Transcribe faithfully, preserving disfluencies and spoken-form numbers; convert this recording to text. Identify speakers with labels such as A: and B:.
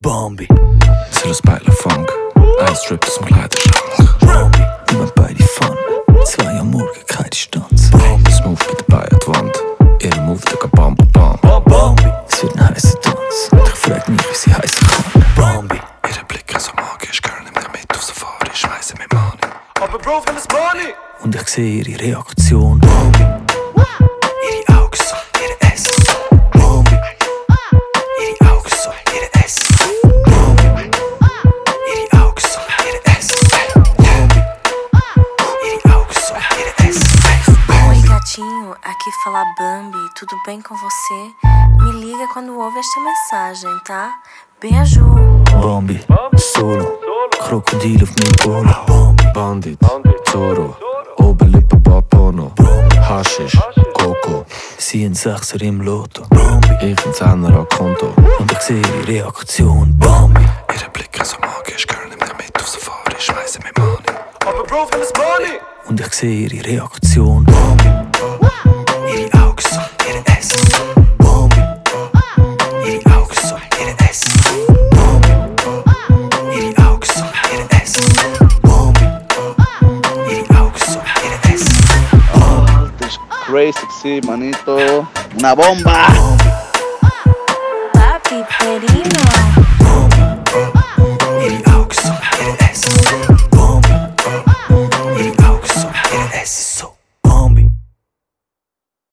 A: Bombi.
B: Sie los Beiler Funk, ein Strip aus dem Kleiderschrank.
A: Bombi.
B: Niemand beide Fun, zwei am Morgen, keine Distanz. Bombi. Smooth mit dabei an die Wand, ihre Move, der geht bam bam bam.
A: Bombi.
B: Es wird ein heißer Tanz, und ich frag mich, wie sie heißen kann.
A: Bombi.
B: Ihre Blicke so magisch, Girl, nimm mich mit auf Safari, schmeiße mir Money.
A: Aber Bro, für das Money.
B: Und ich sehe ihre Reaktion.
A: Bombi.
B: Ihre Augen so, ihre Essen so.
A: Bombi.
B: Ihre Augen so, ihre Essen so.
A: Bombi.
B: Ihre Augen so, ihre Essen so.
A: Bombi.
B: Ihre Augen so, ihre Essen so.
C: Oi gatinho, aqui fala Bambi, tudo bem com você? Me liga quando ouve esta mensagem, tá? Beijo!
B: Bombi, solo, Krokodil auf meinem Polo.
A: Bombi.
B: Bandit, Zorro, Oberlippe Papono. Haschisch, Coco, sie ein Sechser im Lotto.
A: Bombi.
B: Ich ein Zehner am Konto. Und ich sehe ihre Reaktion.
A: Bombi.
B: Ihre Blicke so magisch, Girl, nimm mich mit auf Safari, schmeiße mir Money.
A: Aber Bro, für das Money.
B: Und ich sehe ihre Reaktion.
A: Bombi.
B: Ihre Augen so, ihre Essen so.
A: Bombi.
B: Ihre Augen so, ihre Essen so.
A: Bombi.
B: Ihre Augen so, ihre Essen so.
A: Bombi.
B: Ihre Augen so, ihre Essen so.
D: Crazy, sí, manito. Una bomba.